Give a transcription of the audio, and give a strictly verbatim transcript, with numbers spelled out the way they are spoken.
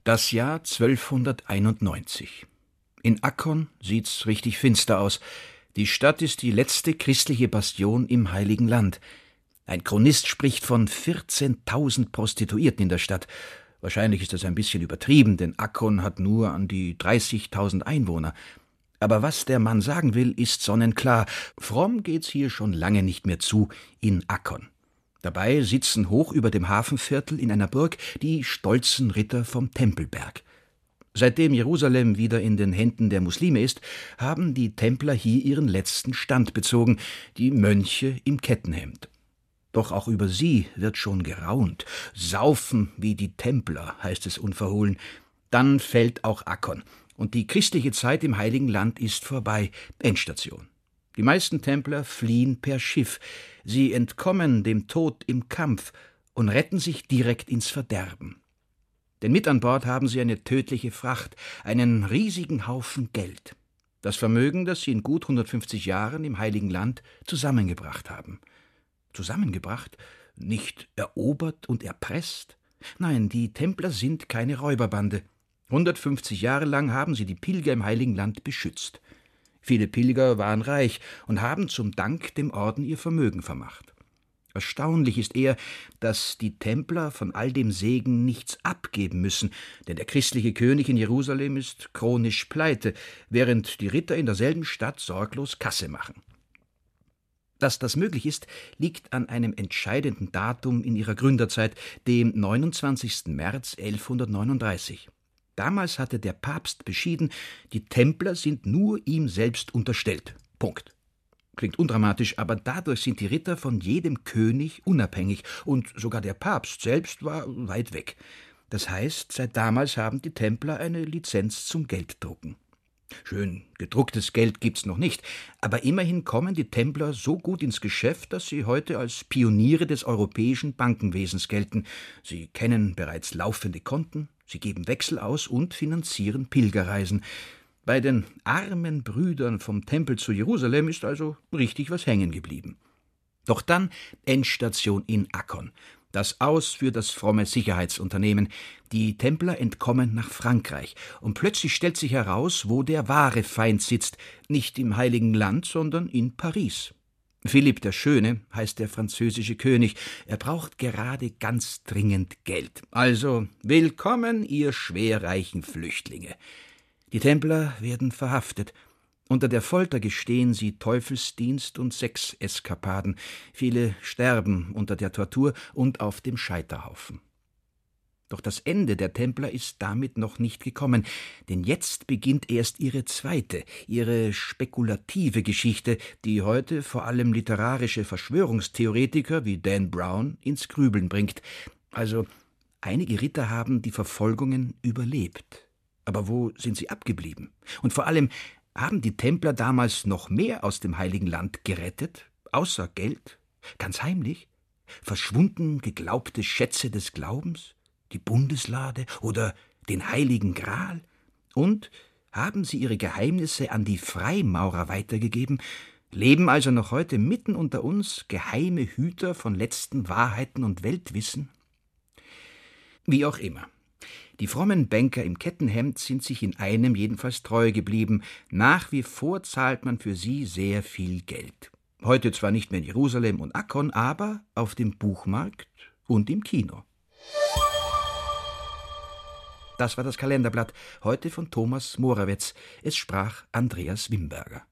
Das Jahr zwölfhunderteinundneunzig. In Akkon sieht's richtig finster aus. Die Stadt ist die letzte christliche Bastion im Heiligen Land. Ein Chronist spricht von vierzehntausend Prostituierten in der Stadt. Wahrscheinlich ist das ein bisschen übertrieben, denn Akkon hat nur an die dreißigtausend Einwohner. Aber was der Mann sagen will, ist sonnenklar. Fromm geht's hier schon lange nicht mehr zu in Akkon. Dabei sitzen hoch über dem Hafenviertel in einer Burg die stolzen Ritter vom Tempelberg. Seitdem Jerusalem wieder in den Händen der Muslime ist, haben die Templer hier ihren letzten Stand bezogen, die Mönche im Kettenhemd. Doch auch über sie wird schon geraunt. Saufen wie die Templer, heißt es unverhohlen. Dann fällt auch Akkon, und die christliche Zeit im Heiligen Land ist vorbei, Endstation. Die meisten Templer fliehen per Schiff. Sie entkommen dem Tod im Kampf und retten sich direkt ins Verderben. Denn mit an Bord haben sie eine tödliche Fracht, einen riesigen Haufen Geld. Das Vermögen, das sie in gut hundertfünfzig Jahren im Heiligen Land zusammengebracht haben. Zusammengebracht? Nicht erobert und erpresst? Nein, die Templer sind keine Räuberbande. hundertfünfzig Jahre lang haben sie die Pilger im Heiligen Land beschützt. Viele Pilger waren reich und haben zum Dank dem Orden ihr Vermögen vermacht. Erstaunlich ist eher, dass die Templer von all dem Segen nichts abgeben müssen, denn der christliche König in Jerusalem ist chronisch pleite, während die Ritter in derselben Stadt sorglos Kasse machen. Dass das möglich ist, liegt an einem entscheidenden Datum in ihrer Gründerzeit, dem neunundzwanzigsten März elfhundertneununddreißig. Damals hatte der Papst beschieden, die Templer sind nur ihm selbst unterstellt. Punkt. Klingt undramatisch, aber dadurch sind die Ritter von jedem König unabhängig, und sogar der Papst selbst war weit weg. Das heißt, seit damals haben die Templer eine Lizenz zum Gelddrucken. Schön gedrucktes Geld gibt's noch nicht, aber immerhin kommen die Templer so gut ins Geschäft, dass sie heute als Pioniere des europäischen Bankenwesens gelten. Sie kennen bereits laufende Konten, sie geben Wechsel aus und finanzieren Pilgerreisen. Bei den armen Brüdern vom Tempel zu Jerusalem ist also richtig was hängen geblieben. Doch dann Endstation in Akkon. Das Aus für das fromme Sicherheitsunternehmen. Die Templer entkommen nach Frankreich. Und plötzlich stellt sich heraus, wo der wahre Feind sitzt. Nicht im Heiligen Land, sondern in Paris. Philipp der Schöne heißt der französische König. Er braucht gerade ganz dringend Geld. Also, willkommen, ihr schwerreichen Flüchtlinge. Die Templer werden verhaftet. Unter der Folter gestehen sie Teufelsdienst und Sexeskapaden. Viele sterben unter der Tortur und auf dem Scheiterhaufen. Doch das Ende der Templer ist damit noch nicht gekommen, denn jetzt beginnt erst ihre zweite, ihre spekulative Geschichte, die heute vor allem literarische Verschwörungstheoretiker wie Dan Brown ins Grübeln bringt. Also, einige Ritter haben die Verfolgungen überlebt. Aber wo sind sie abgeblieben? Und vor allem, haben die Templer damals noch mehr aus dem Heiligen Land gerettet, außer Geld, ganz heimlich? Verschwunden geglaubte Schätze des Glaubens, die Bundeslade oder den Heiligen Gral? Und haben sie ihre Geheimnisse an die Freimaurer weitergegeben? Leben also noch heute mitten unter uns geheime Hüter von letzten Wahrheiten und Weltwissen? Wie auch immer. Die frommen Banker im Kettenhemd sind sich in einem jedenfalls treu geblieben. Nach wie vor zahlt man für sie sehr viel Geld. Heute zwar nicht mehr in Jerusalem und Akkon, aber auf dem Buchmarkt und im Kino. Das war das Kalenderblatt, heute von Thomas Morawetz. Es sprach Andreas Wimberger.